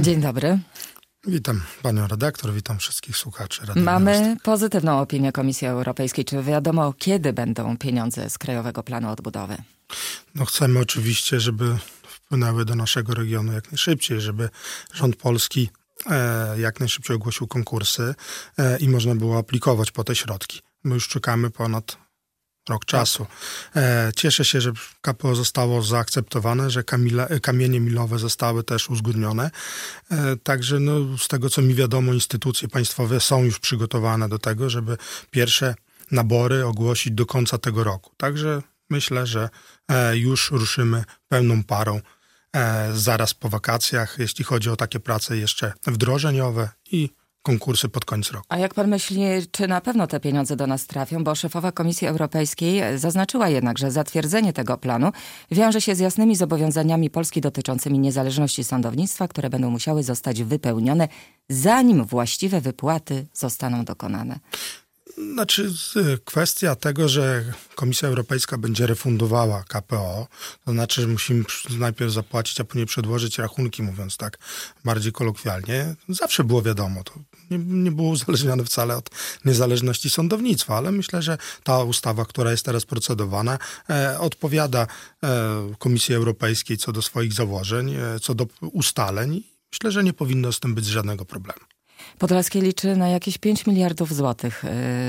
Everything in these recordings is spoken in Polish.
Dzień dobry. Witam panią redaktor, witam wszystkich słuchaczy Radia Mamy Miasta. pozytywną opinię Komisji Europejskiej. Czy wiadomo, kiedy będą pieniądze z Krajowego Planu Odbudowy? No chcemy oczywiście, żeby wpłynęły do naszego regionu jak najszybciej, żeby rząd polski jak najszybciej ogłosił konkursy i można było aplikować po te środki. My już czekamy ponad rok czasu. Cieszę się, że KPO zostało zaakceptowane, że kamienie milowe zostały też uzgodnione. Także z tego, co mi wiadomo, instytucje państwowe są już przygotowane do tego, żeby pierwsze nabory ogłosić do końca tego roku. Także myślę, że już ruszymy pełną parą zaraz po wakacjach, jeśli chodzi o takie prace jeszcze wdrożeniowe i konkursy pod koniec roku. A jak pan myśli, czy na pewno te pieniądze do nas trafią? Bo szefowa Komisji Europejskiej zaznaczyła jednak, że zatwierdzenie tego planu wiąże się z jasnymi zobowiązaniami Polski dotyczącymi niezależności sądownictwa, które będą musiały zostać wypełnione, zanim właściwe wypłaty zostaną dokonane. Znaczy kwestia tego, że Komisja Europejska będzie refundowała KPO, to znaczy, że musimy najpierw zapłacić, a później przedłożyć rachunki, mówiąc tak bardziej kolokwialnie. Zawsze było wiadomo, to nie było uzależnione wcale od niezależności sądownictwa, ale myślę, że ta ustawa, która jest teraz procedowana, odpowiada Komisji Europejskiej co do swoich założeń, co do ustaleń. Myślę, że nie powinno z tym być żadnego problemu. Podlaskie liczy na jakieś 5 miliardów złotych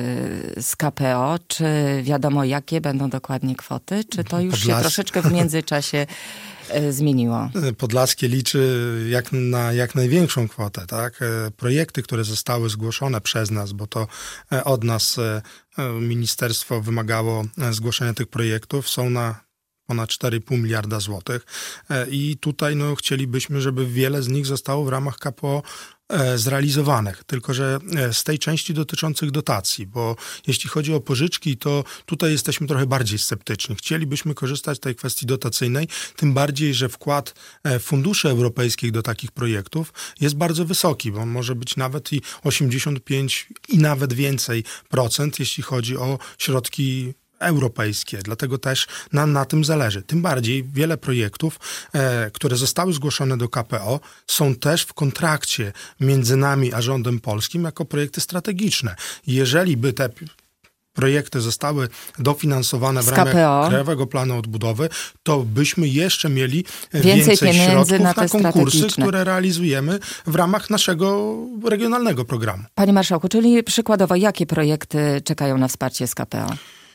z KPO. Czy wiadomo, jakie będą dokładnie kwoty? Czy to już się troszeczkę w międzyczasie zmieniło? Podlaskie liczy jak największą kwotę, tak? Projekty, które zostały zgłoszone przez nas, bo to od nas ministerstwo wymagało zgłoszenia tych projektów, są na ponad 4,5 miliarda złotych. I tutaj chcielibyśmy, żeby wiele z nich zostało w ramach KPO zrealizowanych, tylko że z tej części dotyczących dotacji, bo jeśli chodzi o pożyczki, to tutaj jesteśmy trochę bardziej sceptyczni. Chcielibyśmy korzystać z tej kwestii dotacyjnej, tym bardziej, że wkład funduszy europejskich do takich projektów jest bardzo wysoki, bo może być nawet i 85 i nawet więcej procent, jeśli chodzi o środki europejskie. Dlatego też nam na tym zależy. Tym bardziej wiele projektów, które zostały zgłoszone do KPO, są też w kontrakcie między nami a rządem polskim jako projekty strategiczne. Jeżeli by te projekty zostały dofinansowane w ramach Krajowego Planu Odbudowy, to byśmy jeszcze mieli więcej środków na konkursy, które realizujemy w ramach naszego regionalnego programu. Panie marszałku, czyli przykładowo, jakie projekty czekają na wsparcie z KPO?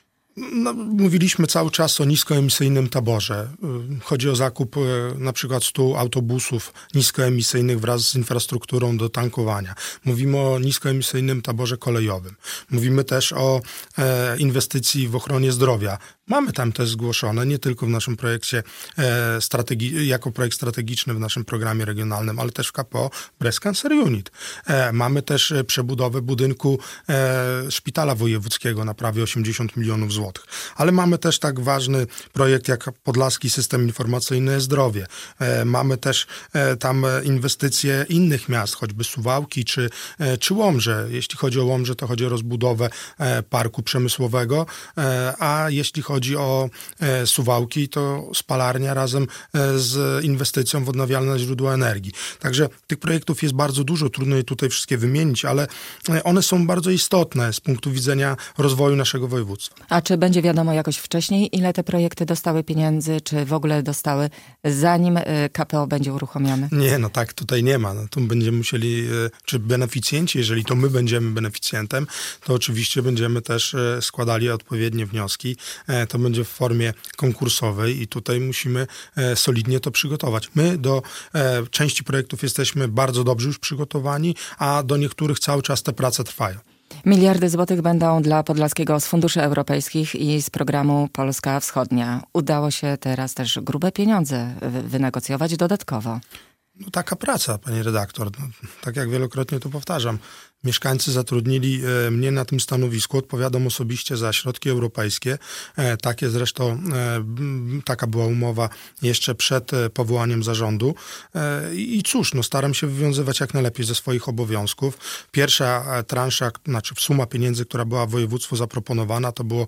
Mówiliśmy cały czas o niskoemisyjnym taborze. Chodzi o zakup na przykład 100 autobusów niskoemisyjnych wraz z infrastrukturą do tankowania. Mówimy o niskoemisyjnym taborze kolejowym. Mówimy też o inwestycji w ochronie zdrowia. Mamy tam też zgłoszone, nie tylko w naszym projekcie jako projekt strategiczny w naszym programie regionalnym, ale też w KPO Breast Cancer Unit. Mamy też przebudowę budynku szpitala wojewódzkiego na prawie 80 milionów złotych. Ale mamy też tak ważny projekt jak Podlaski System Informacyjny Zdrowie. Mamy też tam inwestycje innych miast, choćby Suwałki czy Łomże. Jeśli chodzi o Łomże, to chodzi o rozbudowę parku przemysłowego, a jeśli chodzi o Suwałki, to spalarnia razem z inwestycją w odnawialne źródła energii. Także tych projektów jest bardzo dużo, trudno je tutaj wszystkie wymienić, ale one są bardzo istotne z punktu widzenia rozwoju naszego województwa. A czy będzie wiadomo jakoś wcześniej, ile te projekty dostały pieniędzy, czy w ogóle dostały, zanim KPO będzie uruchomione? Nie, tak tutaj nie ma. Tu będziemy musieli, czy beneficjenci, jeżeli to my będziemy beneficjentem, to oczywiście będziemy też składali odpowiednie wnioski. To będzie w formie konkursowej i tutaj musimy solidnie to przygotować. My do części projektów jesteśmy bardzo dobrze już przygotowani, a do niektórych cały czas te prace trwają. Miliardy złotych będą dla Podlaskiego z funduszy europejskich i z programu Polska Wschodnia. Udało się teraz też grube pieniądze wynegocjować dodatkowo. Taka praca, pani redaktor. Tak jak wielokrotnie to powtarzam. Mieszkańcy zatrudnili mnie na tym stanowisku, odpowiadam osobiście za środki europejskie. Takie zresztą, taka była umowa jeszcze przed powołaniem zarządu. I cóż, staram się wywiązywać jak najlepiej ze swoich obowiązków. Pierwsza transza, suma pieniędzy, która była w województwu zaproponowana, to było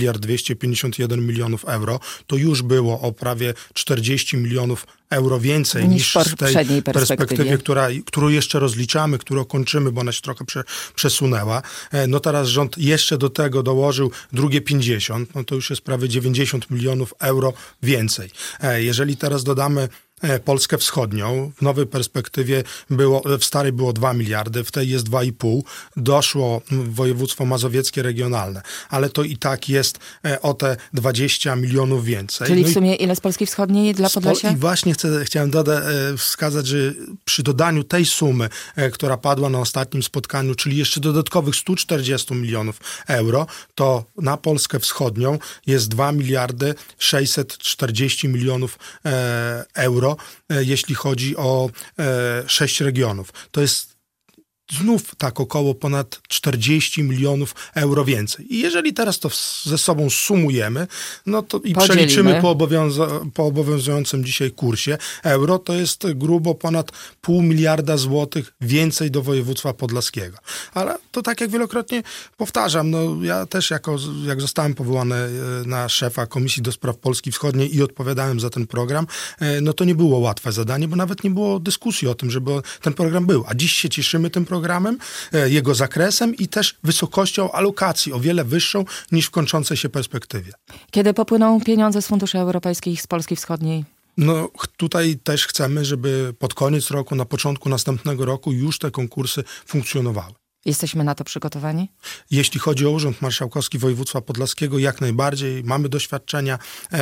1 251 000 000 euro. To już było o prawie 40 milionów euro więcej niż z tej poprzedniej perspektywie, którą jeszcze rozliczamy, którą kończymy, bo ona się trochę przesunęła. No teraz rząd jeszcze do tego dołożył drugie 50, no to już jest prawie 90 milionów euro więcej. Jeżeli teraz dodamy Polskę Wschodnią. W nowej perspektywie w starej było 2 miliardy, w tej jest 2,5. Doszło województwo mazowieckie regionalne, ale to i tak jest o te 20 milionów więcej. Czyli w sumie ile z Polski Wschodniej dla Podlasia? I właśnie chciałem wskazać, że przy dodaniu tej sumy, która padła na ostatnim spotkaniu, czyli jeszcze dodatkowych 140 milionów euro, to na Polskę Wschodnią jest 2 miliardy 640 milionów euro, jeśli chodzi o 6 regionów. To jest znów tak około ponad 40 milionów euro więcej. I jeżeli teraz to ze sobą sumujemy, no to i przeliczymy po obowiązującym dzisiaj kursie euro, to jest grubo ponad 0,5 miliarda złotych więcej do województwa podlaskiego. Ale to tak jak wielokrotnie powtarzam, no ja też jak zostałem powołany na szefa Komisji do Spraw Polski Wschodniej i odpowiadałem za ten program, no to nie było łatwe zadanie, bo nawet nie było dyskusji o tym, żeby ten program był. A dziś się cieszymy tym programem, jego zakresem i też wysokością alokacji, o wiele wyższą niż w kończącej się perspektywie. Kiedy popłyną pieniądze z funduszy europejskich z Polski Wschodniej? No tutaj też chcemy, żeby pod koniec roku, na początku następnego roku już te konkursy funkcjonowały. Jesteśmy na to przygotowani? Jeśli chodzi o Urząd Marszałkowski Województwa Podlaskiego, jak najbardziej. Mamy doświadczenia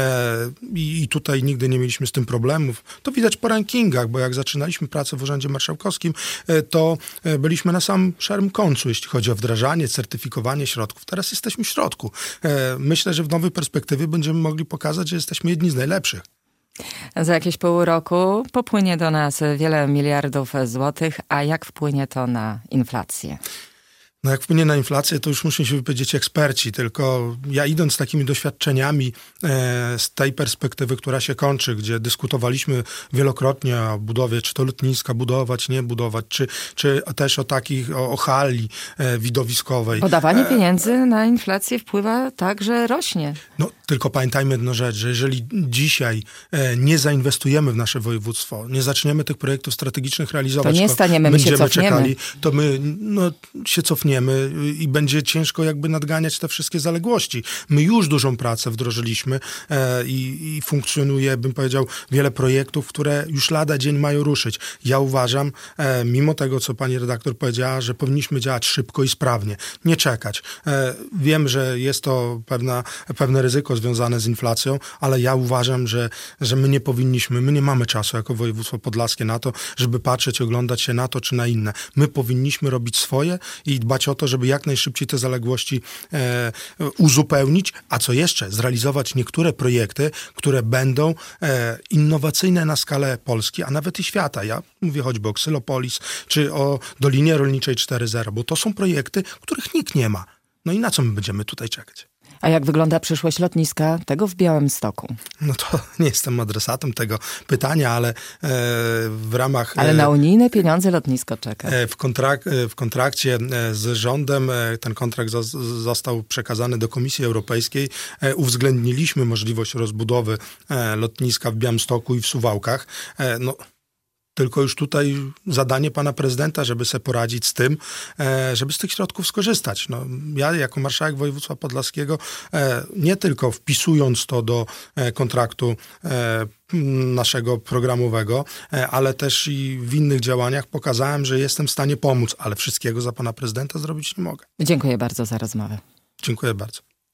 i tutaj nigdy nie mieliśmy z tym problemów. To widać po rankingach, bo jak zaczynaliśmy pracę w Urzędzie Marszałkowskim, to byliśmy na samym szarym końcu, jeśli chodzi o wdrażanie, certyfikowanie środków. Teraz jesteśmy w środku. Myślę, że w nowej perspektywie będziemy mogli pokazać, że jesteśmy jedni z najlepszych. Za jakieś pół roku popłynie do nas wiele miliardów złotych, a jak wpłynie to na inflację? No jak wpłynie na inflację, to już muszą się wypowiedzieć eksperci, tylko ja idąc takimi doświadczeniami z tej perspektywy, która się kończy, gdzie dyskutowaliśmy wielokrotnie o budowie, czy to lotniska budować, nie budować, czy też o hali widowiskowej. Podawanie pieniędzy na inflację wpływa tak, że rośnie. No tylko pamiętajmy jedną rzecz, że jeżeli dzisiaj nie zainwestujemy w nasze województwo, nie zaczniemy tych projektów strategicznych realizować, to nie staniemy, my się cofniemy. Czekali, to my się cofniemy i będzie ciężko jakby nadganiać te wszystkie zaległości. My już dużą pracę wdrożyliśmy i funkcjonuje, bym powiedział, wiele projektów, które już lada dzień mają ruszyć. Ja uważam, mimo tego, co pani redaktor powiedziała, że powinniśmy działać szybko i sprawnie, nie czekać. Wiem, że jest to pewne ryzyko związane z inflacją, ale ja uważam, że my nie mamy czasu jako województwo podlaskie na to, żeby patrzeć, oglądać się na to czy na inne. My powinniśmy robić swoje i dbać o to, żeby jak najszybciej te zaległości uzupełnić, a co jeszcze, zrealizować niektóre projekty, które będą innowacyjne na skalę Polski, a nawet i świata. Ja mówię choćby o Xylopolis, czy o Dolinie Rolniczej 4.0, bo to są projekty, których nikt nie ma. No i na co my będziemy tutaj czekać? A jak wygląda przyszłość lotniska tego w Białymstoku? No to nie jestem adresatem tego pytania, ale w ramach... Ale na unijne pieniądze lotnisko czeka. W kontrakcie z rządem, ten kontrakt został przekazany do Komisji Europejskiej. Uwzględniliśmy możliwość rozbudowy lotniska w Białymstoku i w Suwałkach. Tylko już tutaj zadanie pana prezydenta, żeby sobie poradzić z tym, żeby z tych środków skorzystać. No, ja jako marszałek województwa podlaskiego, nie tylko wpisując to do kontraktu naszego programowego, ale też i w innych działaniach pokazałem, że jestem w stanie pomóc, ale wszystkiego za pana prezydenta zrobić nie mogę. Dziękuję bardzo za rozmowę. Dziękuję bardzo.